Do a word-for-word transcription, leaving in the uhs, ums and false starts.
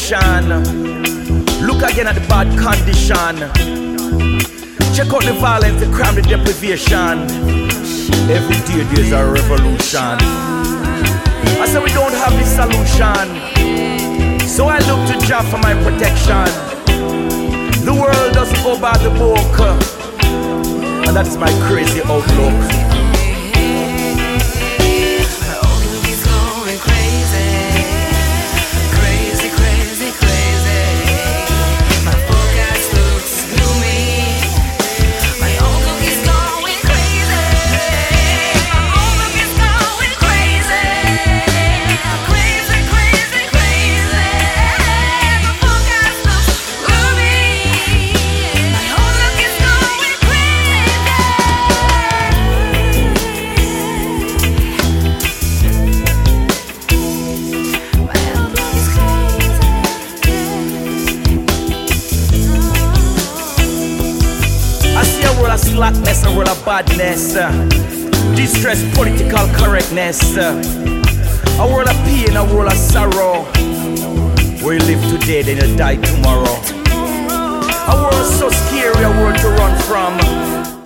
revolution. Look again at the bad condition. Check out the violence, the crime, the deprivation. Every day there's a revolution. I said we don't have the solution, so I look to Jah for my protection. The world doesn't go by the book, and that's my crazy outlook. Slackness, a world of badness, uh, distress, political correctness, uh, a world of pain, a world of sorrow. Where you live today, then you die tomorrow. A world so scary, a world to run from.